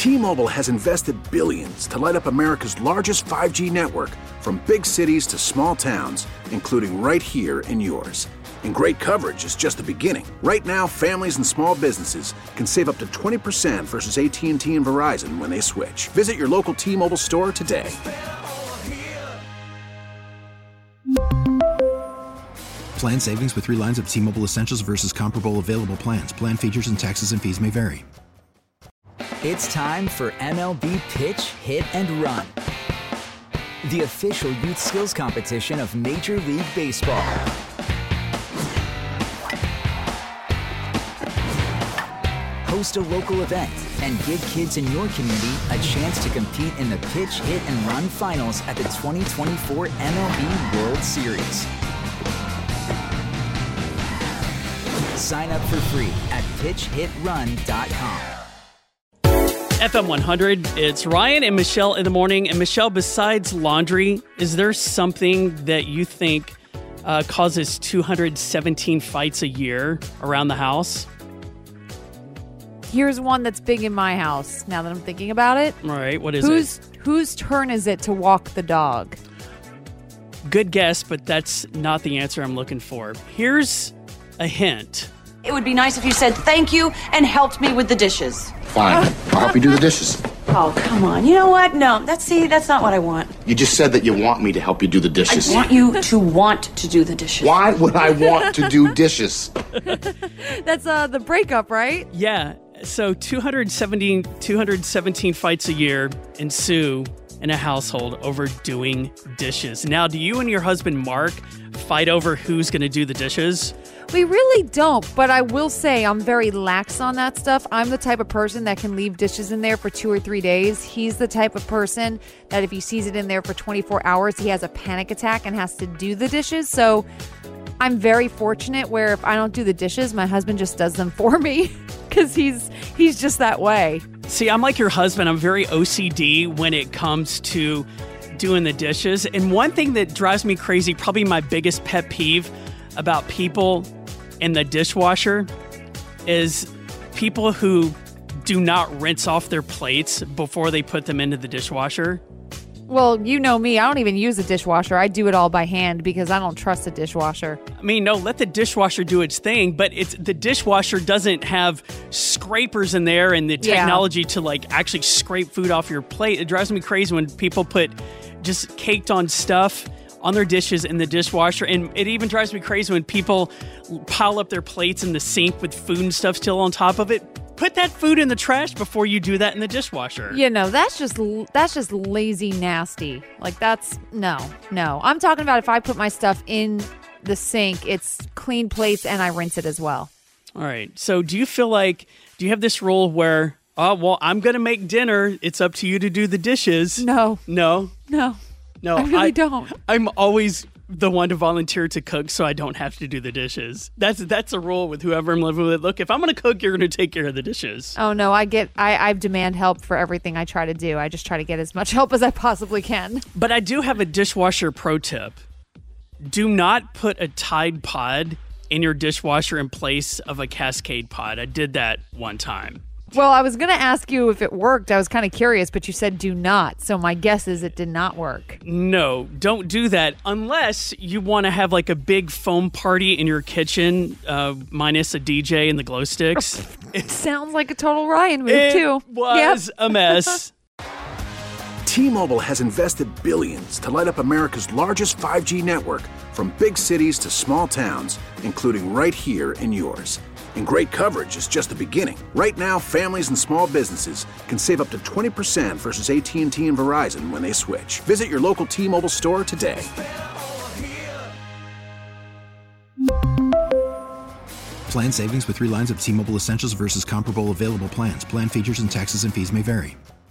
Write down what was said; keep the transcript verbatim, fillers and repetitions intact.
T-Mobile has invested billions to light up America's largest five G network, from big cities to small towns, including right here in yours. And great coverage is just the beginning. Right now, families and small businesses can save up to twenty percent versus A T and T and Verizon when they switch. Visit your local T-Mobile store today. Plan savings with three lines of T-Mobile Essentials versus comparable available plans. Plan features and taxes and fees may vary. It's time for M L B Pitch, Hit, and Run, the official youth skills competition of Major League Baseball. Host a local event and give kids in your community a chance to compete in the Pitch, Hit, and Run finals at the twenty twenty-four M L B World Series. Sign up for free at pitch hit run dot com. F M one hundred, it's Ryan and Michelle in the morning. And Michelle, besides laundry, is there something that you think uh, causes two hundred seventeen fights a year around the house? Here's one that's big in my house, now that I'm thinking about it. All right, what is whose, it? Whose turn is it to walk the dog? Good guess, but that's not the answer I'm looking for. Here's a hint. It would be nice if you said thank you and helped me with the dishes. Fine. I'll help you do the dishes. Oh, come on. You know what? No, that's see, that's not what I want. You just said that you want me to help you do the dishes. I want you to want to do the dishes. Why would I want to do dishes? That's uh, the breakup, right? Yeah. So two hundred seventeen, two hundred seventeen fights a year ensue in a household over doing dishes. Now, do you and your husband, Mark, fight over who's going to do the dishes? We really don't, but I will say I'm very lax on that stuff. I'm the type of person that can leave dishes in there for two or three days. He's the type of person that if he sees it in there for twenty-four hours, he has a panic attack and has to do the dishes. So I'm very fortunate where if I don't do the dishes, my husband just does them for me because he's he's just that way. See, I'm like your husband. I'm very O C D when it comes to doing the dishes. And one thing that drives me crazy, probably my biggest pet peeve about people in the dishwasher, is people who do not rinse off their plates before they put them into the dishwasher. Well, you know me. I don't even use a dishwasher. I do it all by hand because I don't trust a dishwasher. I mean, no, let the dishwasher do its thing, but it's the dishwasher doesn't have scrapers in there and the technology yeah. to like actually scrape food off your plate. It drives me crazy when people put just caked on stuff on their dishes in the dishwasher. And it even drives me crazy when people pile up their plates in the sink with food and stuff still on top of it. Put that food in the trash before you do that in the dishwasher. You know, that's just that's just lazy nasty. Like that's no, no. I'm talking about if I put my stuff in the sink, it's clean plates and I rinse it as well. All right. So do you feel like, do you have this rule where, oh, well, I'm going to make dinner. It's up to you to do the dishes? No. No? No. No, I really I, don't. I'm always the one to volunteer to cook so I don't have to do the dishes. That's that's a rule with whoever I'm living with. Look, if I'm going to cook, you're going to take care of the dishes. Oh, no, I get, I, I demand help for everything I try to do. I just try to get as much help as I possibly can. But I do have a dishwasher pro tip. Do not put a Tide pod in your dishwasher in place of a Cascade pod. I did that one time. Well, I was going to ask you if it worked. I was kind of curious, but you said do not. So my guess is it did not work. No, don't do that unless you want to have like a big foam party in your kitchen, uh, minus a D J and the glow sticks. It sounds like a total Ryan move, it too. It was yep. a mess. T-Mobile has invested billions to light up America's largest five G network, from big cities to small towns, including right here in yours. And great coverage is just the beginning. Right now, families and small businesses can save up to twenty percent versus A T and T and Verizon when they switch. Visit your local T-Mobile store today. Plan savings with three lines of T-Mobile Essentials versus comparable available plans. Plan features and taxes and fees may vary.